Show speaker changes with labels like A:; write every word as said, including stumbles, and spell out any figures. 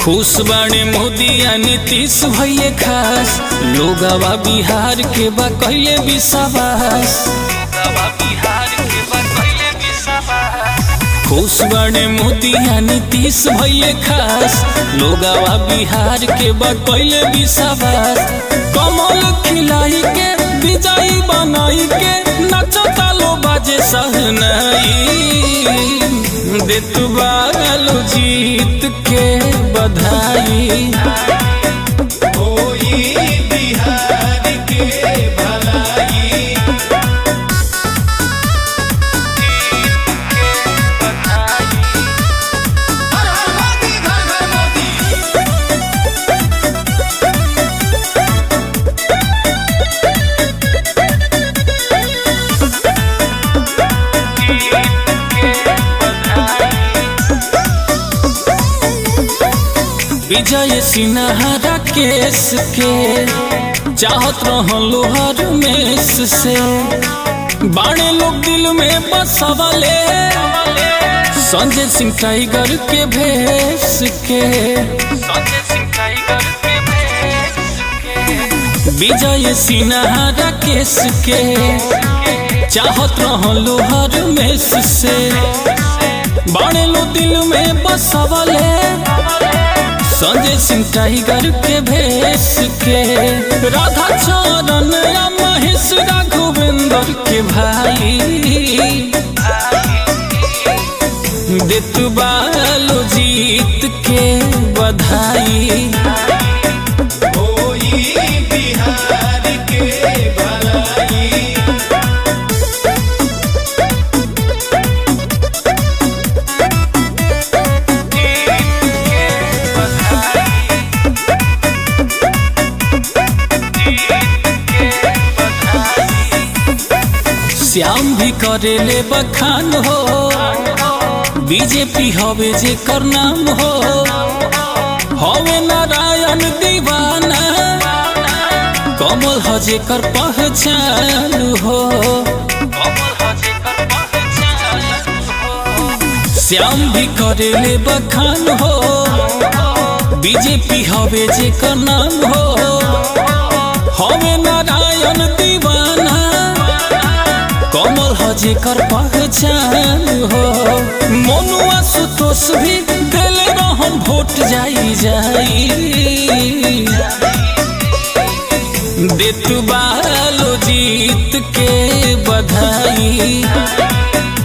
A: खुश बाड़े मोदी आ नीतीश भइये खास, लोगवा बिहार के बा कइले विश्वास। खुश बाड़े मोदी आ नीतीश भइये खास, लोगवा बिहार के बा कइले विश्वास। कमल खिलाई के विजयी बनाई के नचता लो बाजे सहनाई, देत बालो जीत के बधाई।
B: होई बिहार के भलाई, हर हर मोदी घर घर मोदी।
A: विजय सिन्हा केस के चाहत रहलो हर मेस से, बाड़े लोग दिल में बसवले संजय सिंह टाइगर के भेस के। विजय सिन्हा केस के चाहत रहलो हर मेस से, बाड़े लोग दिल में बसवले संजय सिंह टाइगर के भेस के। राधा चरण या महेश राघवेंद्र के भाई, देत बालो जीत के बधाई।
B: होई बिहार के भलाई,
A: श्याम भी करेले बखान हो, बीजेपी हवे जेकर नाम हो, हवे नारायण दीवाना, कमल ह जेकर पहचान हो। श्याम भी करेले बखान हो, बीजेपी हवे जेकर नाम हो, हवे नारायण दीवाना, कमल ह जेकर पहचान हो। मनुआ सुतोष भी दिल रहन वोट जाई जाई, देत बालो जीत के बधाई।